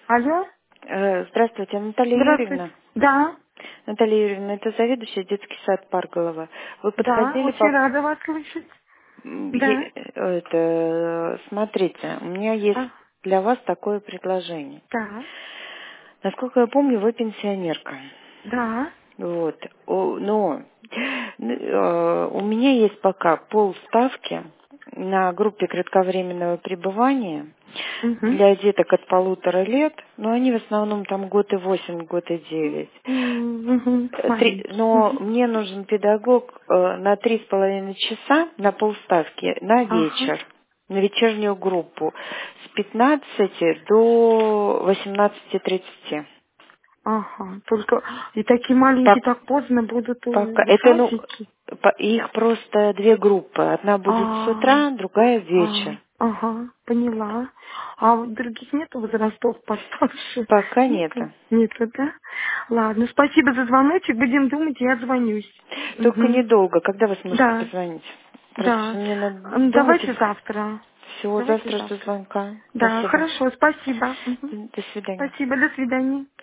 Алло? Здравствуйте, Наталья Здравствуйте. Юрьевна. Да, Наталья Юрьевна, это заведующая детский сад Парголова. Вы да, подходили очень по... рада вас слышать. Да, Смотрите, у меня есть а, для вас такое предложение. да, Насколько я помню, вы пенсионерка. да. Вот. Но у меня есть пока полставки на группе кратковременного пребывания Угу. для деток от 1,5 лет, но они в основном там год и 8, год и 9. Угу. Маленький. Но Угу. мне нужен педагог на 3,5 часа на полставки на Ага, вечер, на вечернюю группу с 15 до 18:30. ага. Только и такие маленькие так поздно будут Пока у это, садики. их просто две группы. Одна будет с А, утра, другая вечер. ага, поняла. А вот других нету возрастов постарше? Пока Нету? нету. Нету, да? Ладно, спасибо за звоночек. Будем думать, я звонюсь. Только Угу. недолго. Когда вы сможете Да, позвонить? Просто да. мне надо думать. Давайте завтра. Всего Давайте завтра жду завтра. звонка. Да, Спасибо. хорошо, спасибо. Мгм. До свидания. Спасибо, до свидания.